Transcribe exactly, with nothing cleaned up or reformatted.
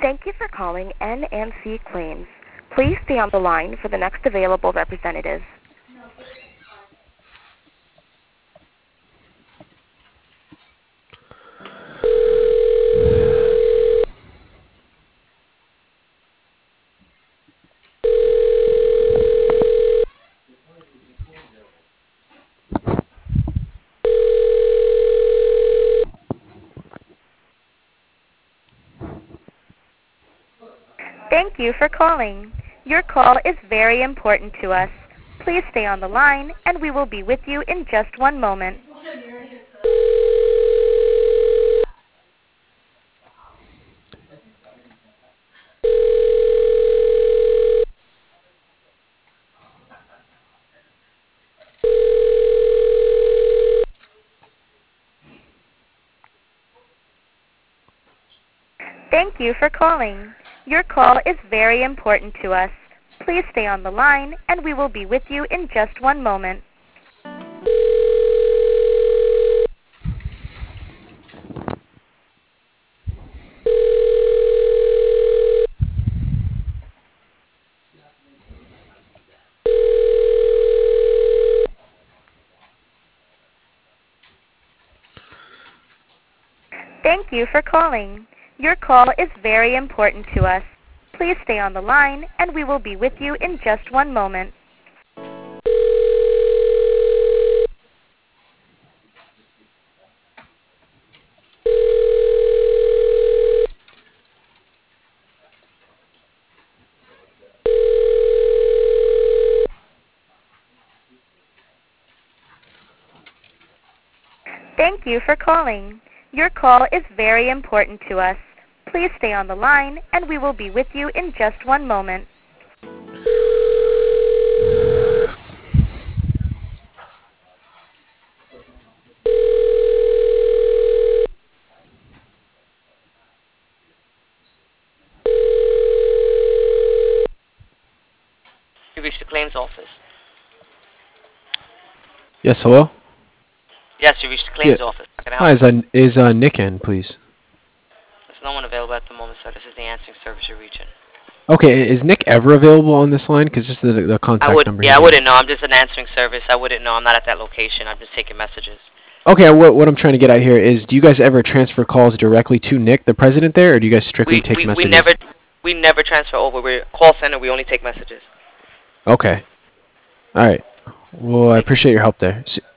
Thank you for calling N and C Claims. Please stay on the line for the next available representative. Thank you for calling. Your call is very important to us. Please stay on the line, and we will be with you in just one moment. Thank you for calling. Your call is very important to us. Please stay on the line, and we will be with you in just one moment. Thank you for calling. Your call is very important to us. Please stay on the line, and we will be with you in just one moment. Thank you for calling. Your call is very important to us. Please stay on the line, and we will be with you in just one moment. You reached the claims office. Yes, hello? Yes, you reached the claims Yeah. office. How can I Hi, help is, uh, is uh, Nick in, please? There's no one available at the moment, sir. This is the answering service you're reaching. Okay, is Nick ever available on this line? Because this is the, the I contact would, number he yeah, I gave. wouldn't know. I'm just an answering service. I wouldn't know. I'm not at that location. I'm just taking messages. Okay, what, what I'm trying to get at here is, do you guys ever transfer calls directly to Nick, the president there, or do you guys strictly We, take we, we messages? never, we never transfer over. We're a call center. We only take messages. Okay. All right. Well, I Thank you. appreciate your help there. S